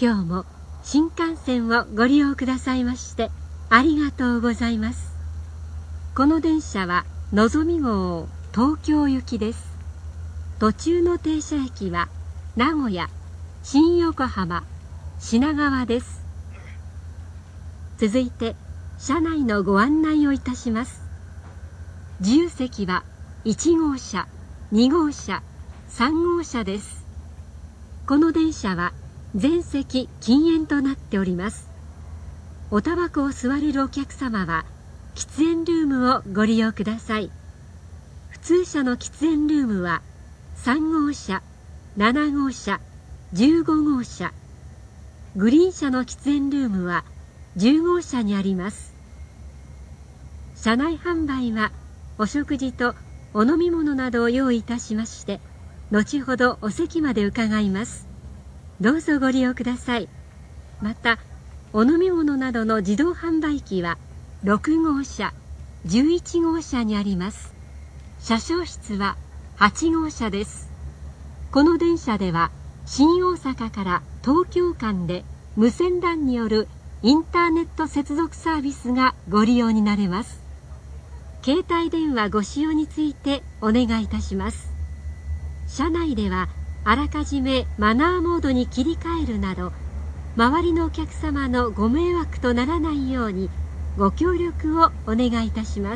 今日も新幹線をご利用くださいましてありがとうございます。この電車はのぞみ号東京行きです。途中の停車駅は名古屋、新横浜、品川です。続いて車内のご案内をいたします。自由席は1号車、2号車、3号車です。この電車は全席禁煙となっております。おタバコを吸われるお客様は喫煙ルームをご利用ください。普通車の喫煙ルームは3号車、7号車、15号車、グリーン車の喫煙ルームは10号車にあります。車内販売はお食事とお飲み物などを用意いたしまして、後ほどお席まで伺います。どうぞご利用ください。またお飲み物などの自動販売機は6号車、11号車にあります。車掌室は8号車です。この電車では新大阪から東京間で無線 LAN によるインターネット接続サービスがご利用になれます。携帯電話ご使用についてお願いいたします。車内ではあらかじめマナーモードに切り替えるなど、周りのお客様のご迷惑とならないようにご協力をお願いいたします。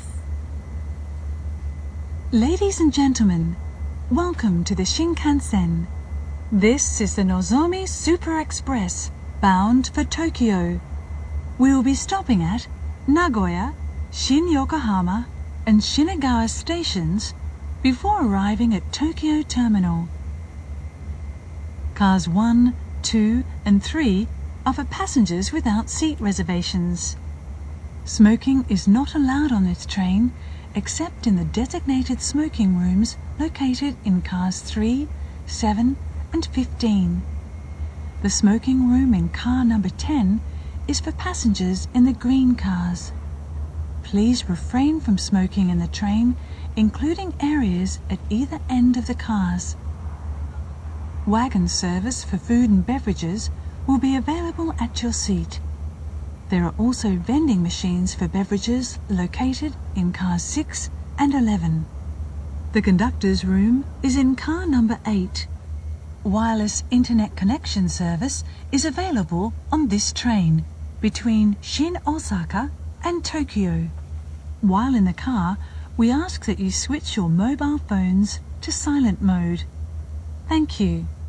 Ladies and gentlemen, welcome to the Shinkansen. This is the Nozomi Super Express bound for Tokyo. We will be stopping at Nagoya, Shin-Yokohama and Shinagawa stations before arriving at Tokyo Terminal. Cars 1, 2 and 3 are for passengers without seat reservations. Smoking is not allowed on this train except in the designated smoking rooms located in cars 3, 7 and 15. The smoking room in car number 10 is for passengers in the green cars. Please refrain from smoking in the train, including areas at either end of the cars. Wagon service for food and beverages will be available at your seat. There are also vending machines for beverages located in cars 6 and 11. The conductor's room is in car number 8. Wireless internet connection service is available on this train between Shin Osaka and Tokyo. While in the car, we ask that you switch your mobile phones to silent mode. Thank you.